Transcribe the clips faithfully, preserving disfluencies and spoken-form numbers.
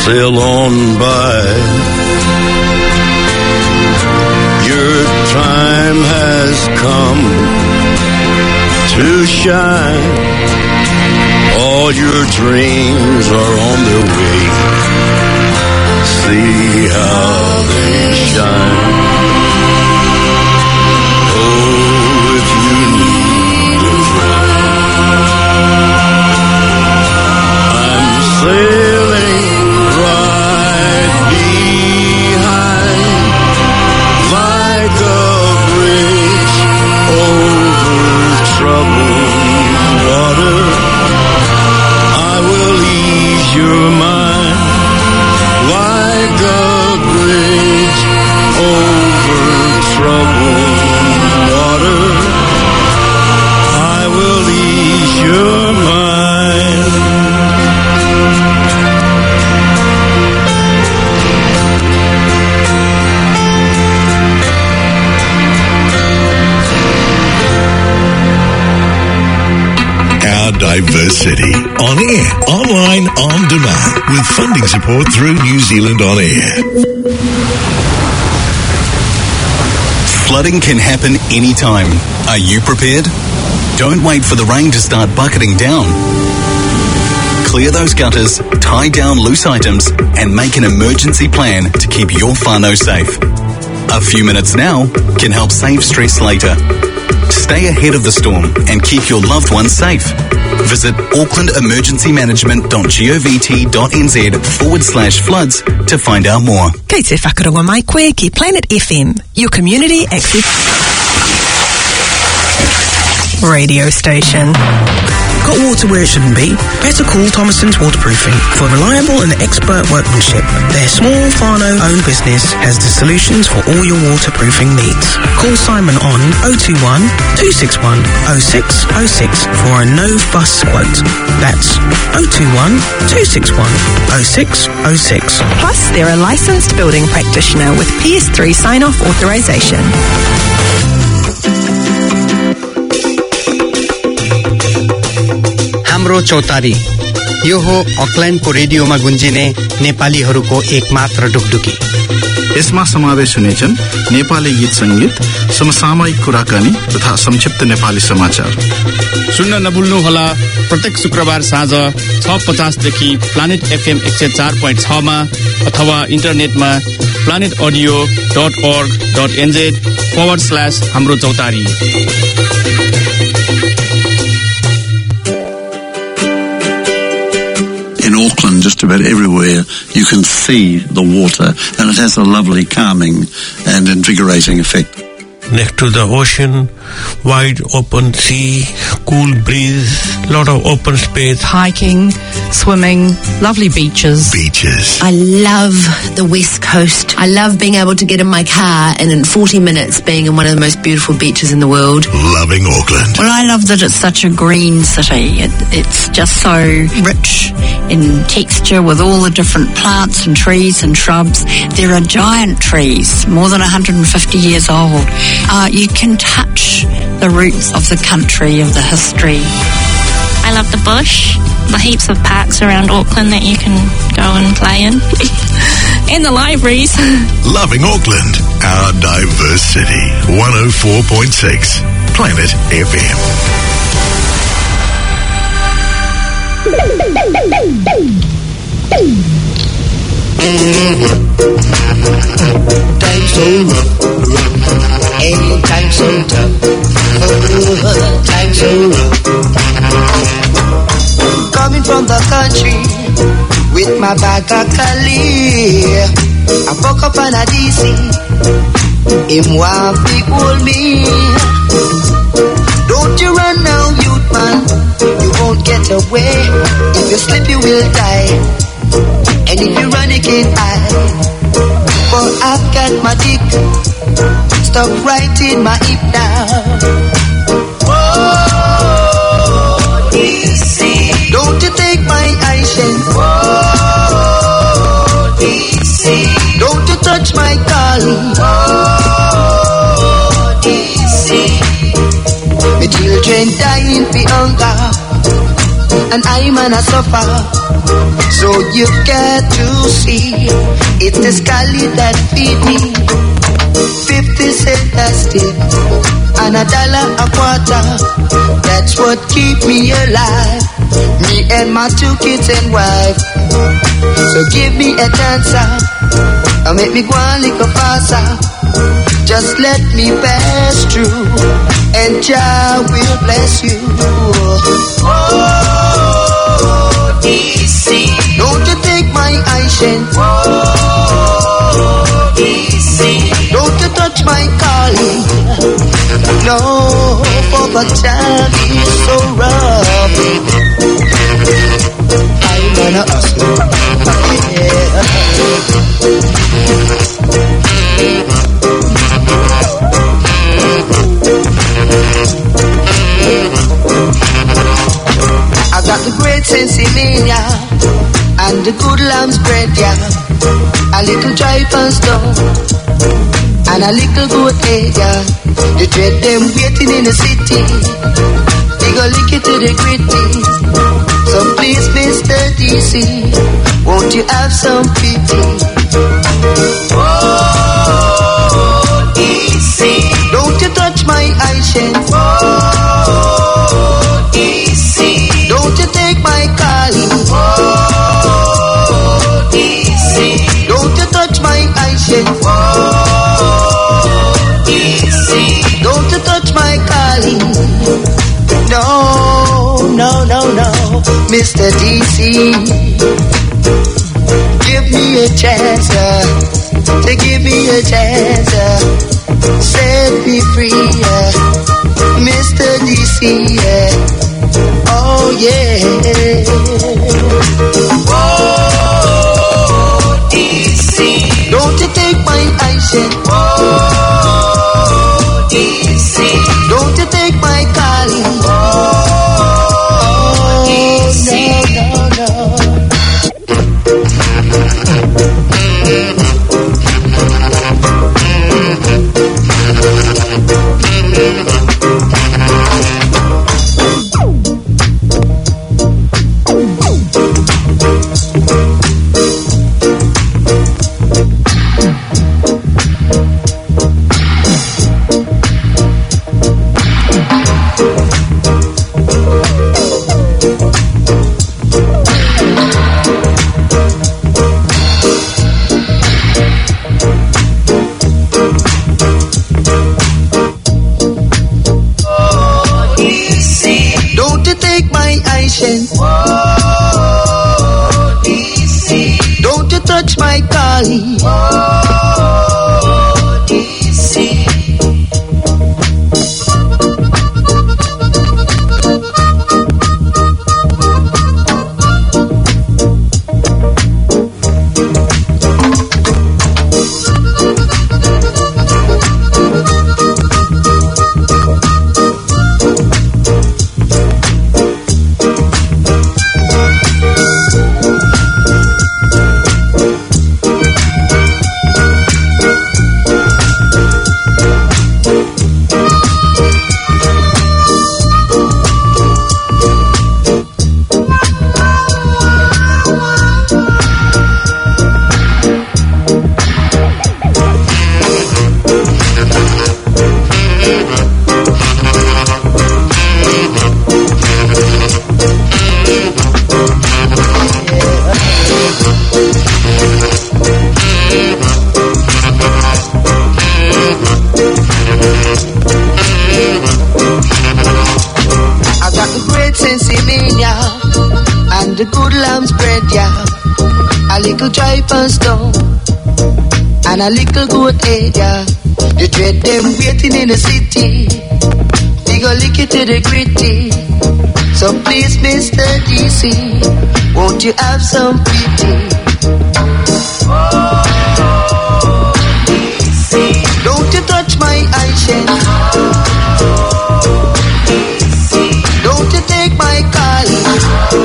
sail on by. Your time has come to shine. All your dreams are on their way. See how they shine. Oh, if you need a friend, I'm sailing right behind, like a bridge over troubled water. I will ease your mind, like a bridge over troubled water. I will ease your mind. Our diverse city, on air, online, on demand, with funding support through New Zealand On Air. Flooding can happen anytime. Are you prepared? Don't wait for the rain to start bucketing down. Clear those gutters, tie down loose items, and make an emergency plan to keep your whānau safe. A few minutes now can help save stress later. Stay ahead of the storm and keep your loved ones safe. Visit auckland emergency management dot govt.nz forward slash floods to find out more. Kei te whakaronga mai koe ki Planet F M, your community access radio station. Got water where it shouldn't be? Better call Thomason's Waterproofing for reliable and expert workmanship. Their small whānau-owned business has the solutions for all your waterproofing needs. Call Simon on oh two one, two six one, oh six oh six for a no-fuss quote. That's oh two one, two six one, oh six oh six. Plus, they're a licensed building practitioner with P S three sign-off authorization. हाम्रो चौतारी यो हो अकल्यान्डको रेडियोमा गुन्जिने नेपालीहरूको एकमात्र ढुकढुकी। यसमा समावेश हुनेछन् नेपाली गीत संगीत, समसामयिक कुराकानी तथा संक्षिप्त नेपाली समाचार। सुन्न नभुल्नुहोला प्रत्येक शुक्रबार साँझ छ पचास देखि प्लानेट एफएम एक सय चार पोइन्ट छ मा अथवा इन्टरनेटमा planet audio dot org dot n z forward slash हाम्रो चौतारी। In Auckland, just about everywhere, you can see the water, and it has a lovely calming and invigorating effect. Next to the ocean, wide open sea, cool breeze, lot of open space. Hiking, swimming, lovely beaches. Beaches. I love the West Coast. I love being able to get in my car and in forty minutes being in one of the most beautiful beaches in the world. Loving Auckland. Well, I love that it's such a green city. It, it's just so rich in texture with all the different plants and trees and shrubs. There are giant trees, more than one hundred fifty years old. Uh, you can touch the roots of the country, of the history. I love the bush, the heaps of parks around Auckland that you can go and play in, and the libraries. Loving Auckland, our diverse city. one oh four point six, Planet F M. Time so rough, ain't time so tough. Oh, time so rough. Coming from the country with my bag of clear, I woke up on a D C. Him want big old me. Don't you run now, youth man. You won't get away. If you slip, you will die. And if you run, you can't hide. For I've got my dick stuck right in my hip now. Oh, D C, don't you take my eyeshine. Oh, D C, don't you touch my darling. Oh, D C, my children dying for hunger. and I'm gonna suffer. So you got to see, it's the Scally that feed me. Fifty cent a stick and a dollar a quarter. That's what keep me alive. Me and my two kids and wife. So give me a chance and make me go a little faster. Just let me pass through, and Jah will bless you. Oh, D C, don't you take my eyeshine. Oh, D C, don't you touch my calling. No, Papa Jah is so rough. I'm gonna ask you. Yeah. I got the great sensimania and the good lamb's bread, yeah. A little dry and stone and a little good egg, yeah. The dread them waiting in the city. They go lick it to the gritty. So please, Mister D C, won't you have some pity? Oh, D C, don't you touch my eyeshine. Oh, D C, don't you take my calling. Oh, D C, don't you touch my eyeshine. Oh, D C, don't you touch my calling. No, no, no, no, Mister D C, give me a chance, uh, to give me a chance, uh, set me free, uh, Mister D C, uh, oh yeah. Oh, D C, don't you take my eyeshine. Oh, D C, don't you take my calling. Oh, D C, no, no, oh, D C, don't you touch my calling. Oh, D C. The good lamb's bread, yeah. A little dry and stone and a little good egg, yeah. The dread them waiting in the city. We go lick it to the gritty. So please, Mister D C, won't you have some pity? Oh, D C, don't you touch my eyeshine. Oh, D C, don't you take my calling.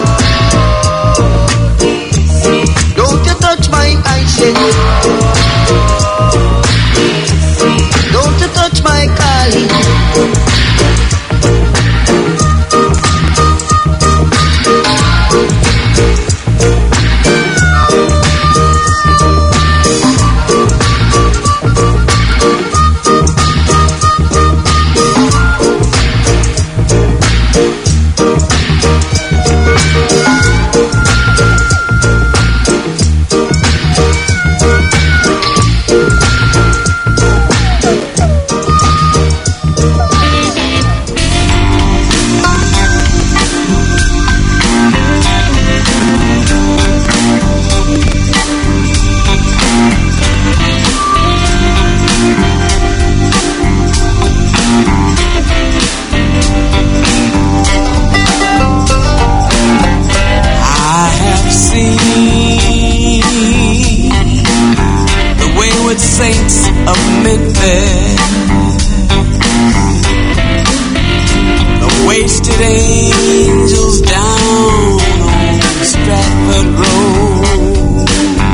Don't you touch my eyeshine. Don't you touch my calling. of Memphis. The wasted angels down on Stratford Road.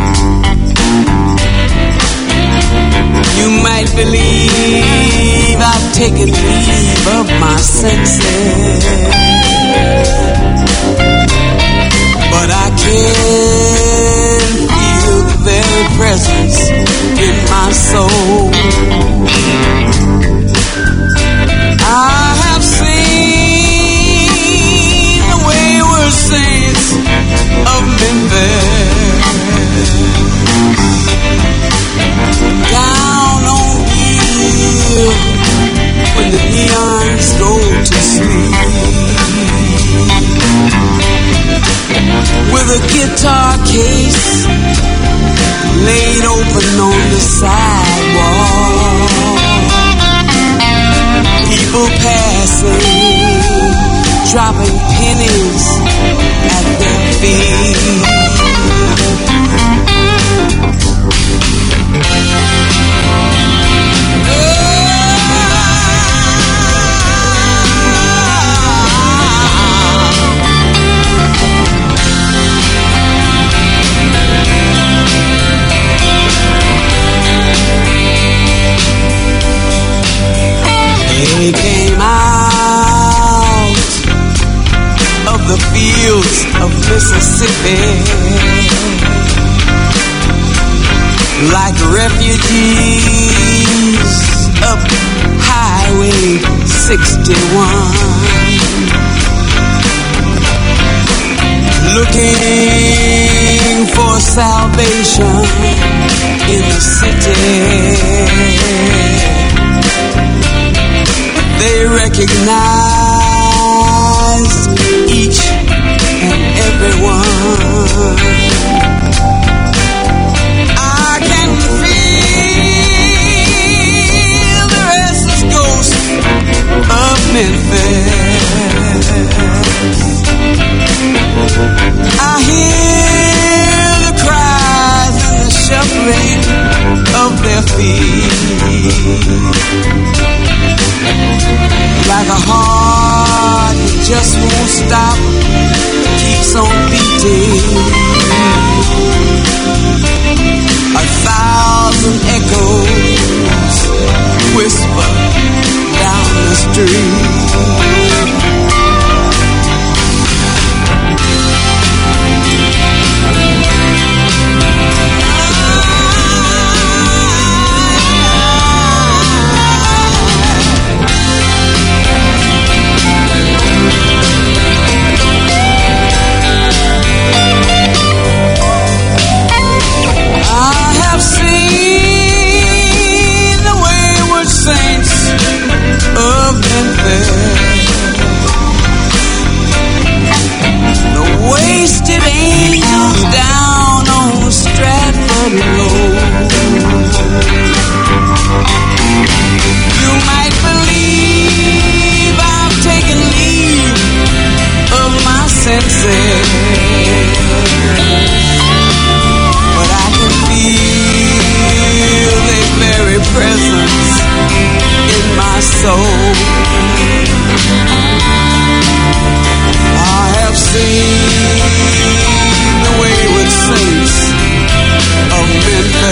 You might believe I've taken leave of my senses, but I can feel the very presence in my soul. I have seen the wayward saints of Memphis down on hill when the neons go to sleep, with a guitar case laid open on the sidewalk, people passing, dropping pennies at their feet. They came out of the fields of Mississippi like refugees up Highway sixty-one, looking for salvation in the city. They recognize each and every one. I can feel the restless ghost of Memphis. I hear the cries and the shuffling of their feet. Like a heart that just won't stop, keeps on beating. A thousand echoes whisper down the street. Memphis.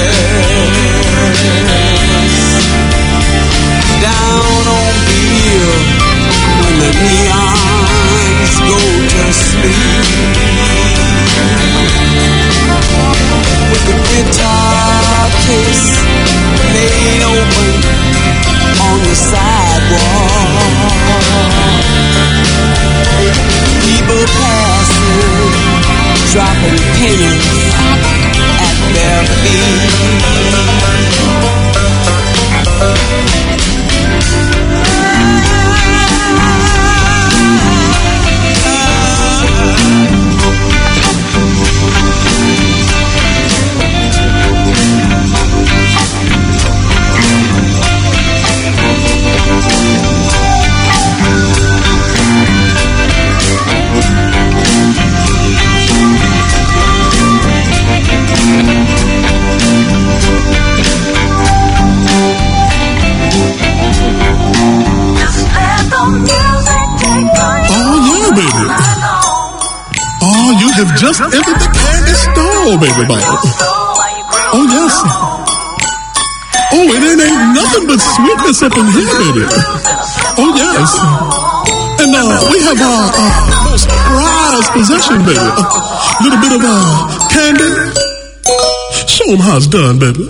just entered the candy store, baby ball. Oh, yes. Oh, and it ain't nothing but sweetness up in here, baby. Oh, yes. And uh, we have our uh, most prized possession, baby. A little bit of uh, candy. Show them how it's done, baby.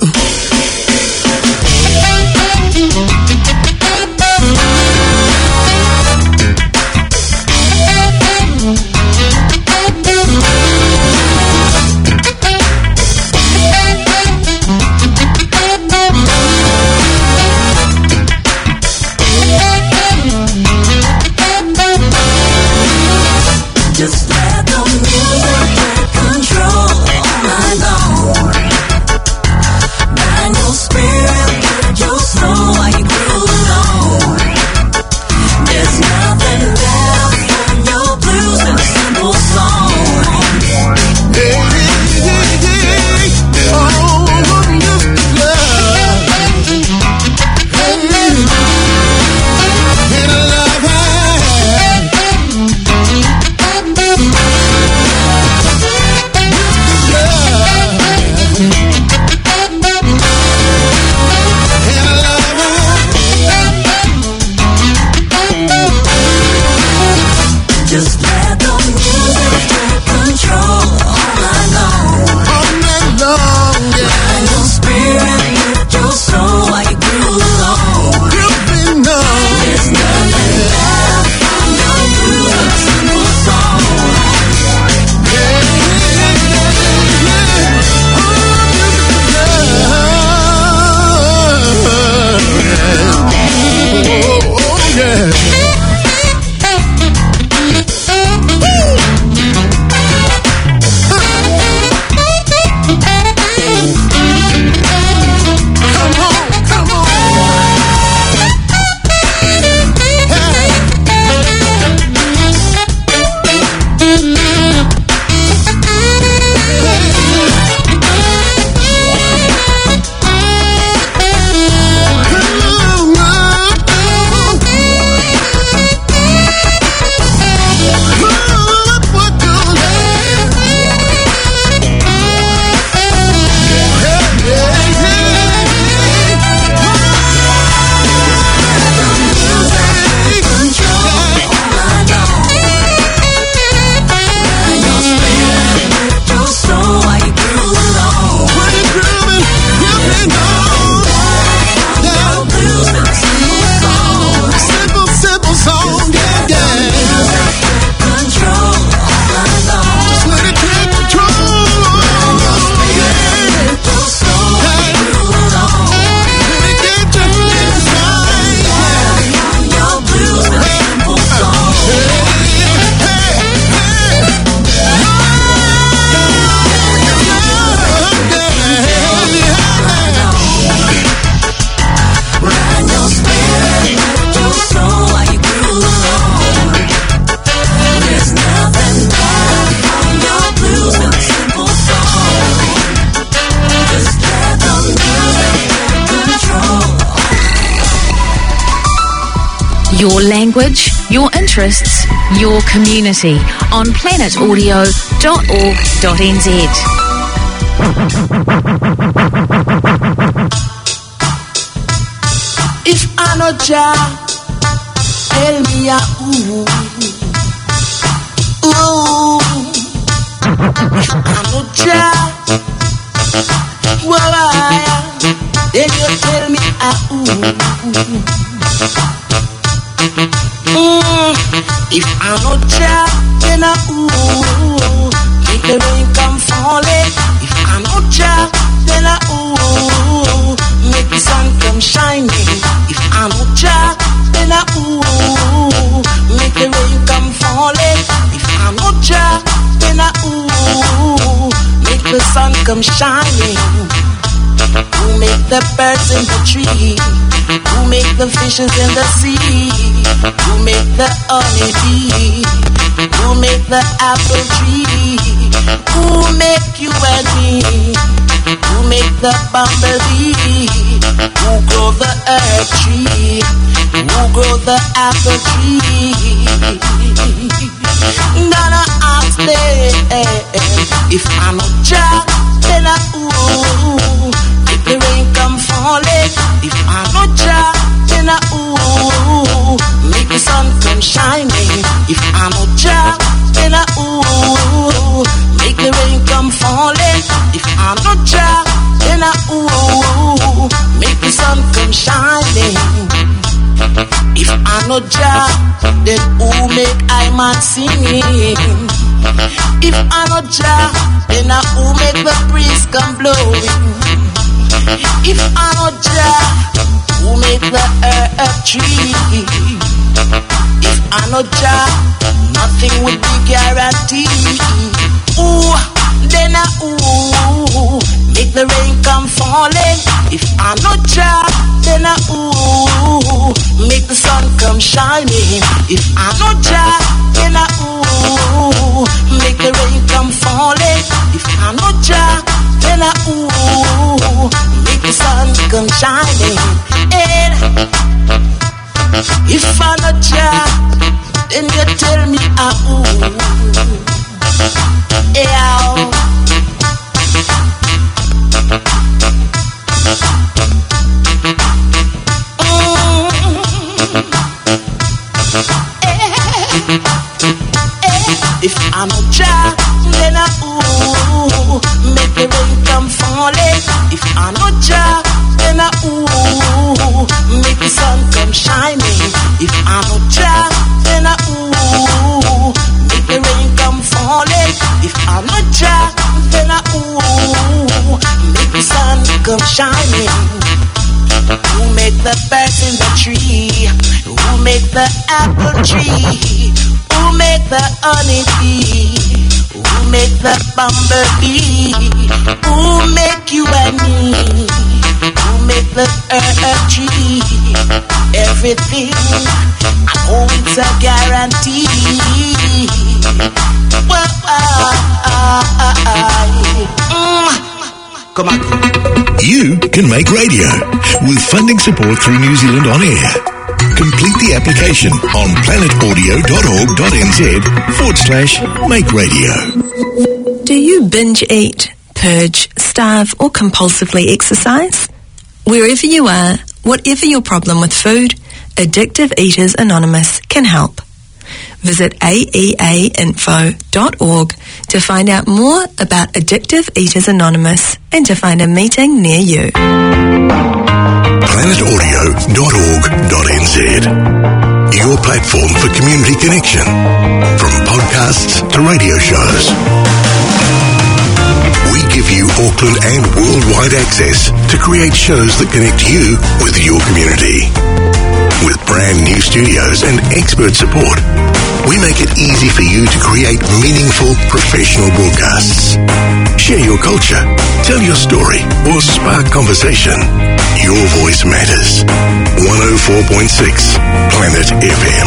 Just let the music take control all night long. Bind your spirit, get your soul while you groove on. There's nothing left from your blues than a simple song. Hey, hey, hey, hey. Oh, just love. Hey, and love has. Just let the music take control all night long. All night long, yeah. Find your spirit, lift your soul while you groove along. Grooving on. There's nothing left from your blues than a simple song. Yeah, yeah, yeah, yeah. Oh, oh, yeah. Your language, your interests, your community on planet audio dot org dot n z. If I no Jah, tell me a ooh, ooh. If I no Jah, well I, then you tell me a ooh. Mm, if I no Jah, then I ooh, make the rain come falling. If I no Jah, then I ooh, make the sun come shining. If I no Jah, then I ooh, make the rain come falling. If I no Jah, then I ooh, make the sun come shining. Who make the birds in the tree? Who make the fishes in the sea? Who make the honey bee? Who make the apple tree? Who make you and me? Who make the bumblebee? Who grow the earth tree? Who grow the apple tree? Gonna ask them if I no job, then I ooh. If the rain come falling, if I no job, then I ooh. Make the sun come shining. If I no job, then I ooh. Make the rain come falling. If I no job, then I ooh. Make the sun come shining. If I no job, then who make I man singing? If I no job, then I who make the breeze come blowing? If I no job, who make the earth tree? If I no job, nothing would be guaranteed. Ooh, then I ooh, make the rain come falling. If I no job, then I ooh, make the sun come shining. If I no job, then I ooh, make the rain come falling. If I no job, then I ooh, make the sun come shining. And if I no job, then you tell me I ooh, yeah. If I'm a job, then I ooh, make the rain come falling. If I'm a job, then I ooh, make the sun come shining. If I'm a job, then I ooh, make the rain come falling. If I'm a job, then I ooh, make the sun come shining. Who make the birds in the tree? Who make the apple tree? Who make the honeybee? Who make the bumblebee? Who make you and me? Who make the earth tree? Everything, I know it's a guarantee. Well, I, I, I, mm. Come on. You can make radio with funding support through New Zealand On Air. Complete the application on planetaudio.org.nz forward slash make radio. Do you binge eat, purge, starve, or compulsively exercise? Wherever you are, whatever your problem with food, Addictive Eaters Anonymous can help. Visit a e a info dot org to find out more about Addictive Eaters Anonymous and to find a meeting near you. planet audio dot org dot n z, your platform for community connection, from podcasts to radio shows. We give you Auckland and worldwide access to create shows that connect you with your community. With brand new studios and expert support, we make it easy for you to create meaningful professional broadcasts. Share your culture, tell your story, or spark conversation. Your voice matters. one oh four point six Planet F M.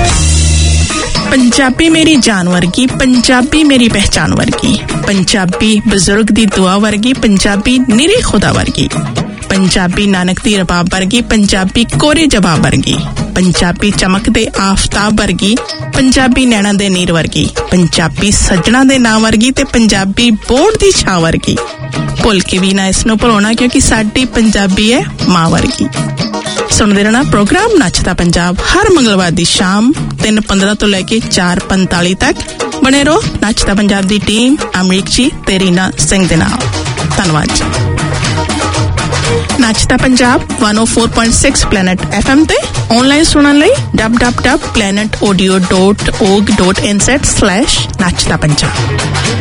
Punjabi मेरी जान वर्गी, पंजाबी मेरी पहचान वर्गी, पंजाबी बुजुर्ग दी दुआ वर्गी, पंजाबी निरी खुदा वर्गी, पंजाबी नानक दी रबाब वर्गी, पंजाबी कोरे जवाब वर्गी, पंजाबी चमक दे आफताब वर्गी, पंजाबी नैना दे नीर वर्गी, पंजाबी सजना दे नाम वर्गी ते पंजाबी बोर्ड दी छां वर्गी। भुल के भी ना इसनों भुलाना क्योंकि साडी पंजाबी है मां वर्गी। सुनते रहना प्रोग्राम नचदा पंजाब हर मंगलवार दी शाम तीन पंद्रह तो लेके चार पैंताली तक। बने रहो नचदा पंजाब दी टीम अमरीक जी ते रीना सिंह दे नाल। धन्यवाद जी। नचदा Punjab one oh four point six planet FM ते ऑनलाइन सुनन लई w w w dot planet audio dot org dot n z slash नचदा Punjab.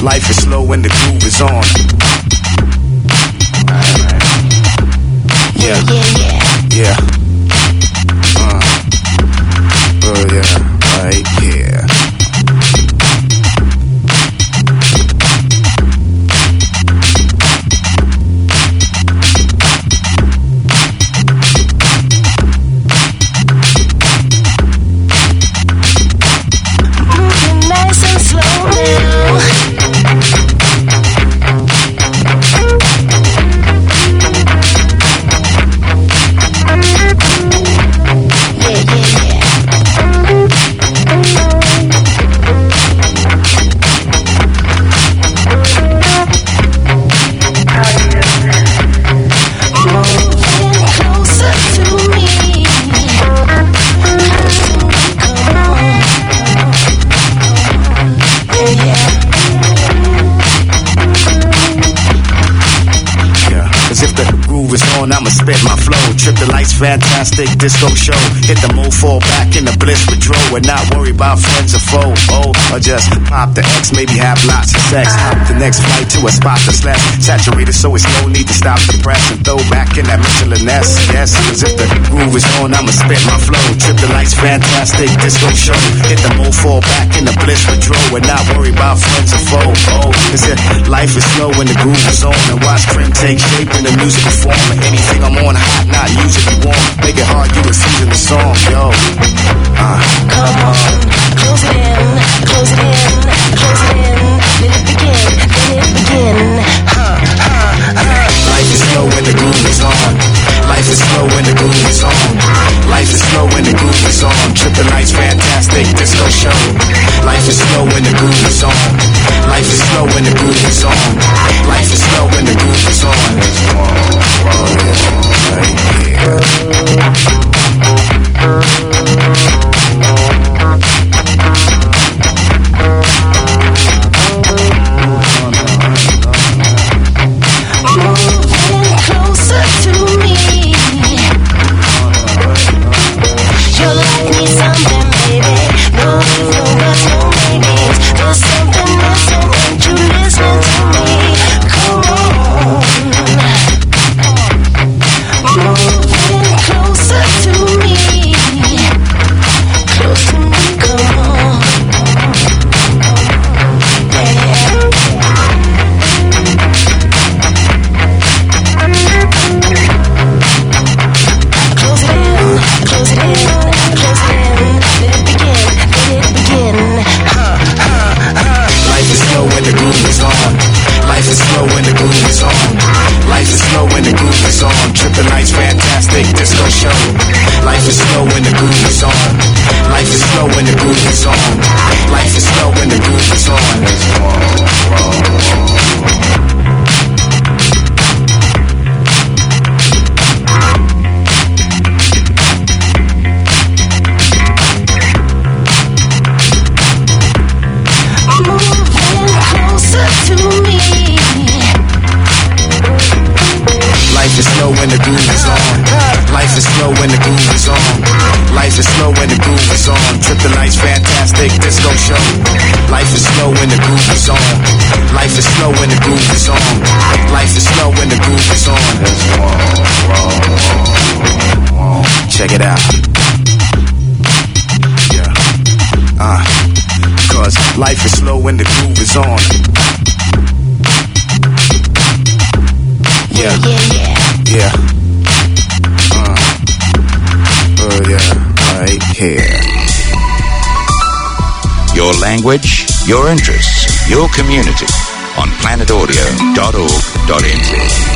Life is slow when the groove is on. Yeah, yeah, yeah. Uh, oh yeah, right, yeah. Moving nice and slow now. I'ma spit my flow, trip the lights, fantastic disco show. Hit the mo, fall back in the bliss withdraw, and not worry about friends or foe. Oh, or just pop the X, maybe have lots of sex. Hop the next flight to a spot that's less saturated, so it's no need to stop the press and throw back in that Michelin S. Yes, cause if the groove is on, I'ma spit my flow, trip the lights, fantastic disco show. Hit the mo, fall back in the bliss withdraw, and not worry about friends or foe. Oh, cause if life is slow when the groove is on, and watch Prim take shape in the music form. Anything I'm on hot, not usually warm. Make it hard, you refusing the song, yo. Uh, Come on, close it in, close it in, close it in. Let it begin, let it begin. Huh, huh, huh. Life is slow when the groove is on. Life is slow when the groove is on. Life is slow when the groove is on. Trip the lights, fantastic disco show. Life is slow when the groove is on. Life is slow when the groove is on. Life is slow when the groove is on. Moving closer to me. Your life needs something, baby. No if, no buts, no maybes. There's something missing, ain't you listening to me? Come on. Moving closer to me. Close to me, come on. Close it in, close it in, close it in. Let it begin, let it begin. Huh, huh, huh. Life is slow when the groove is on. Life is slow when the groove is on. Life is slow when the groove is on. Trip the lights, fantastic disco show. Life is slow when the groove is on. Life is slow when the groove is on. Life is slow when the groove is on. Moving closer to me. Life is slow when the groove is on. Life is slow when the groove is on. Life is slow when the groove is on. Trip the lights, fantastic disco show. Life is slow when the groove is on. Life is slow when the groove is on. Life is slow when the groove is on. Check it out. Yeah. Uh, cause life is slow when the groove is on. Yeah, yeah, yeah. Uh, oh yeah, right here. Your language, your interests, your community on planet audio dot org dot n z.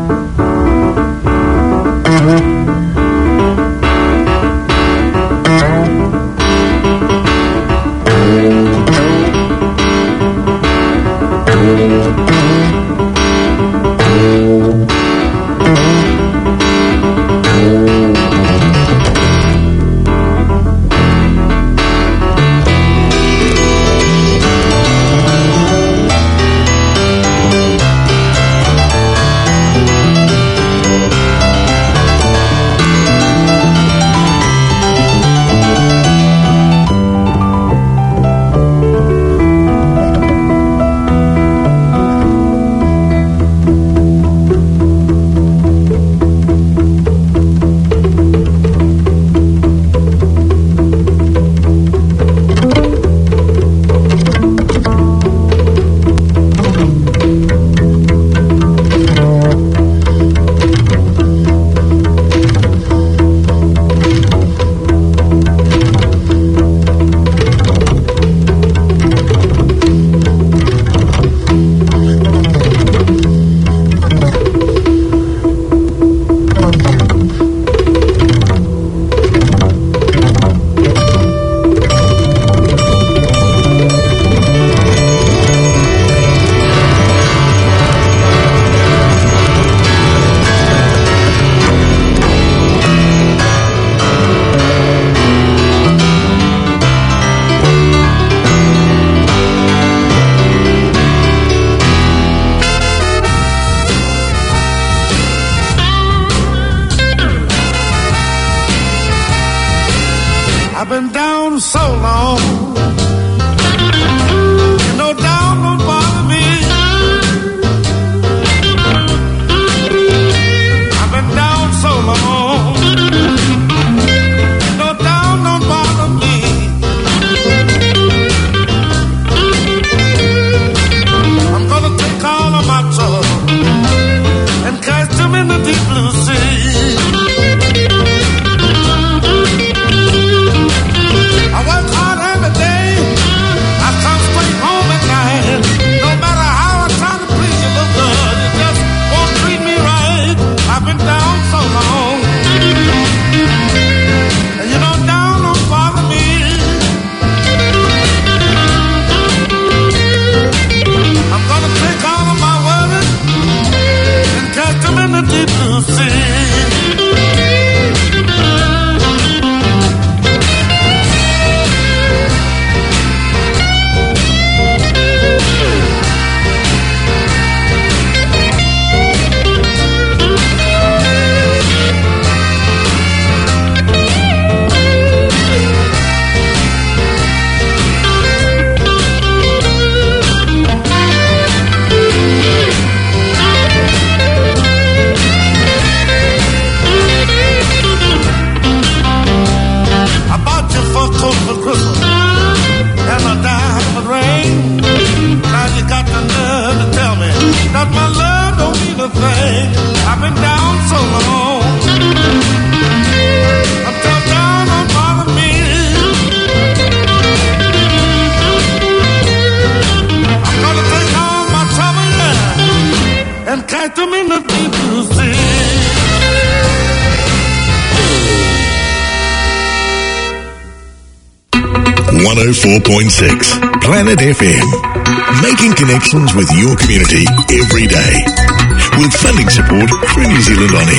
one oh four point six Planet F M. Making connections with your community every day. With funding support from New Zealand On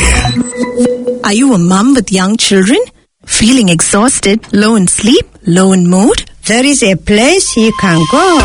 Air. Are you a mum with young children? Feeling exhausted, low in sleep, low in mood? There is a place you can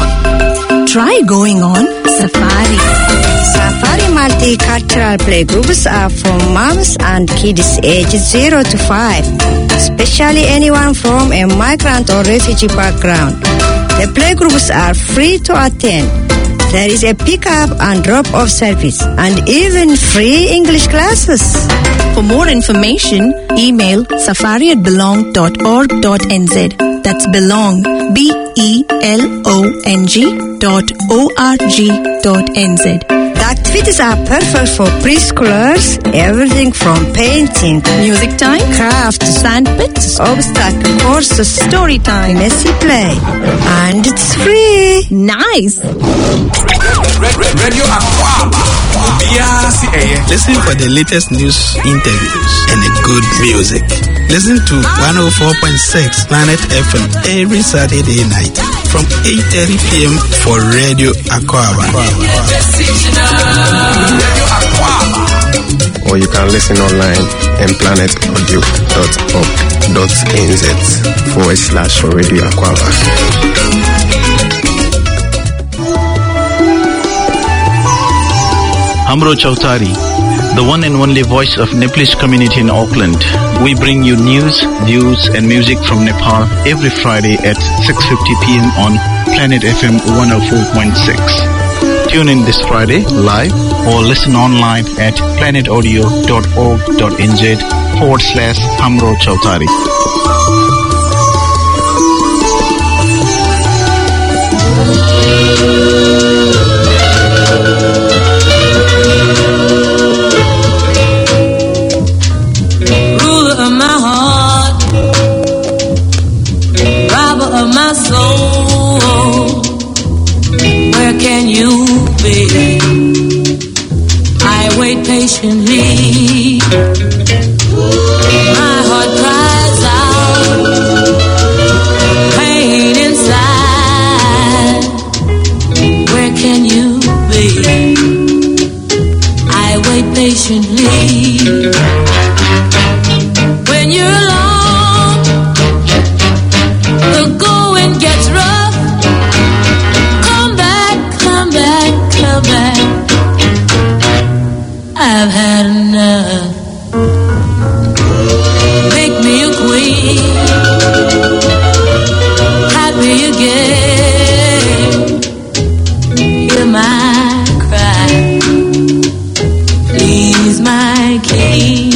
go. Try going on safari. Safari multicultural playgroups are for moms and kids aged zero to five, especially anyone from a migrant or refugee background. The playgroups are free to attend. There is a pick-up and drop-off service and even free English classes. For more information, email safari at belong dot org dot n z. That's belong, B E L O N G dot O R G dot N Z. The activities are perfect for preschoolers. Everything from painting, music time, craft, sandpits, obstacle courses, story time, messy play. And it's free. Nice. Radio Aquaba. Listen for the latest news, interviews, and a good music. Listen to one oh four point six Planet F M every Saturday night from eight thirty p.m. for Radio Aquaba. Or you can listen online at planet audio dot org dot n z forward slash for Radio Aquaba. Hamro Chautari, the one and only voice of Nepalese community in Auckland. We bring you news, views and music from Nepal every Friday at six fifty p.m. on Planet F M one oh four point six. Tune in this Friday live or listen online at planet audio dot org dot n z forward slash Hamro Chautari. Ruler of my heart, robber of my soul, where can you be? I wait patiently. My heart cries out, pain inside. Where can you be? I wait patiently. When you're alone, the going gets rough. Come back, come back, come back. I've had enough. Make me a queen, happy again. Hear my cry, please, my king.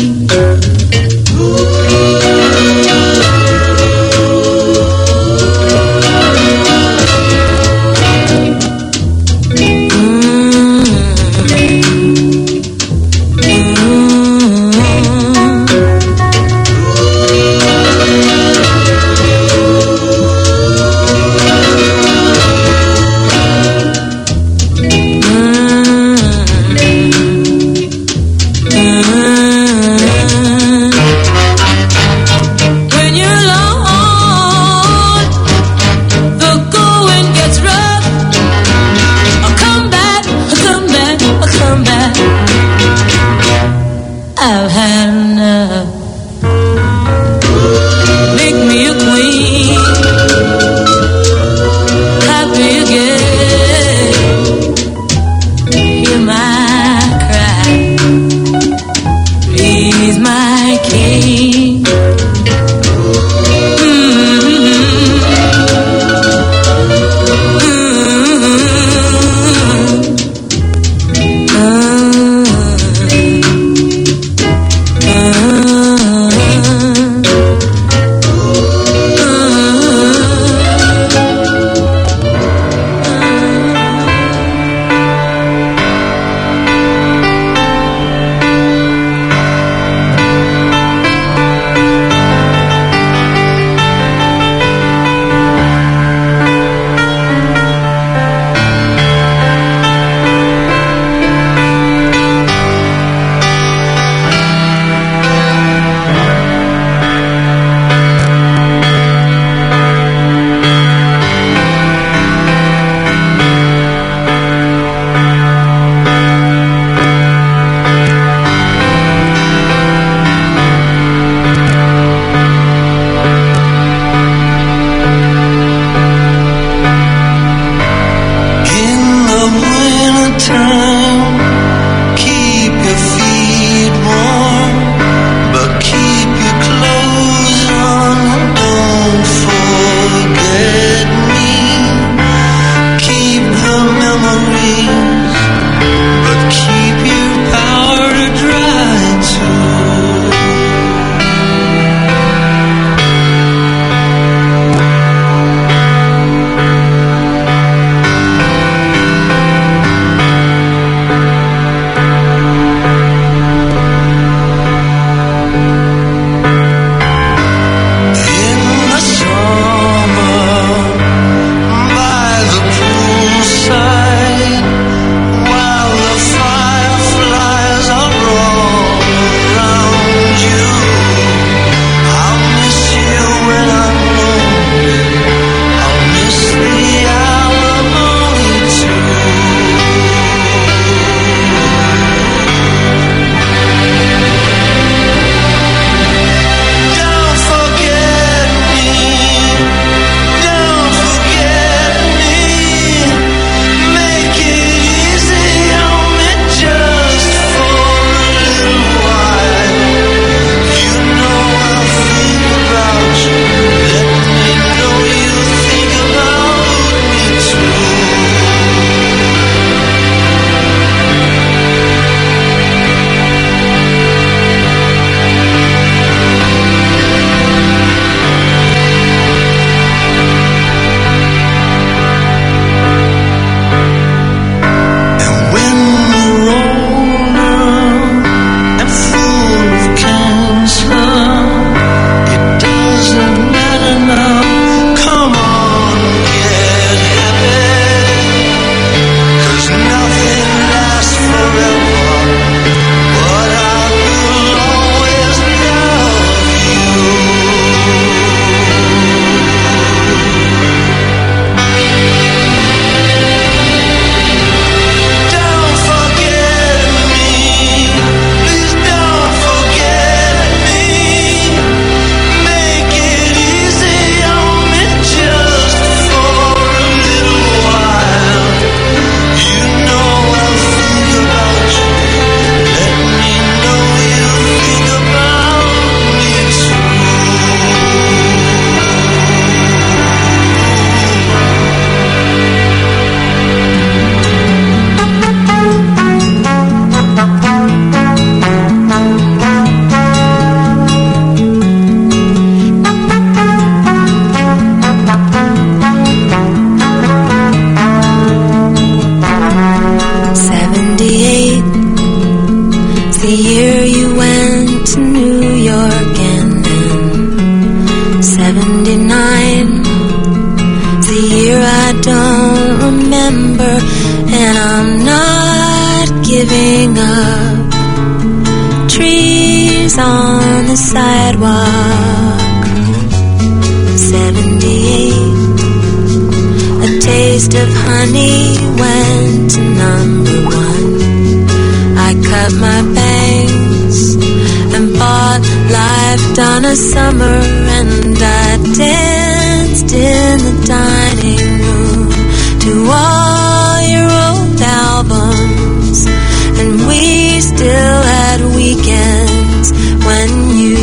giving up. Trees on the sidewalk. seventy-eight. A taste of honey went to number one. I cut my bangs and bought Life Donna Summer, and I danced in the dining room to all your old albums, and we still had weekends when you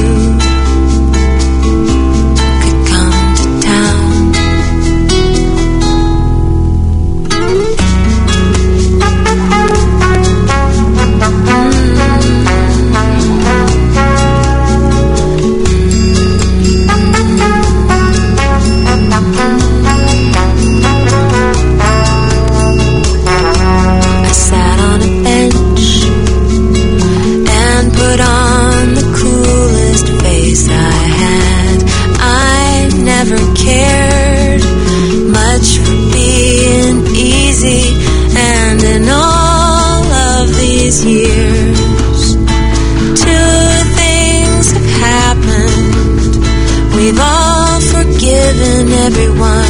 could come to town. I sat on a bench and put on the coolest face I had. I never cared much for being easy, and in all of these years, two things have happened. We've all forgiven everyone,